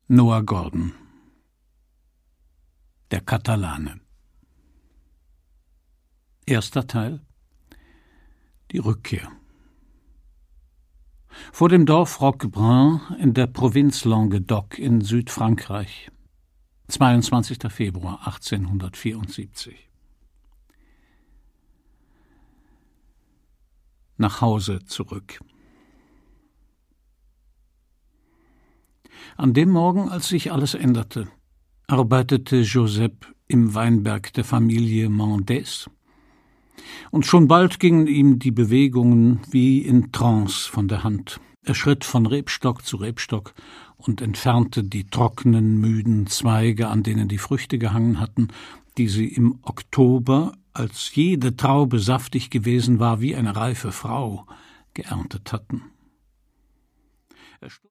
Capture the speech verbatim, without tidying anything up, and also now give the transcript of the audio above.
Noah Gordon. Der Katalane. Erster Teil. Die Rückkehr. Vor dem Dorf Roquebrun in der Provinz Languedoc in Südfrankreich. zweiundzwanzigster Februar achtzehnhundertvierundsiebzig. Nach Hause zurück. An dem Morgen, als sich alles änderte, arbeitete Joseph im Weinberg der Familie Mendes, und schon bald gingen ihm die Bewegungen wie in Trance von der Hand. Er schritt von Rebstock zu Rebstock und entfernte die trockenen, müden Zweige, an denen die Früchte gehangen hatten, die sie im Oktober, als jede Traube saftig gewesen war wie eine reife Frau, geerntet hatten. Er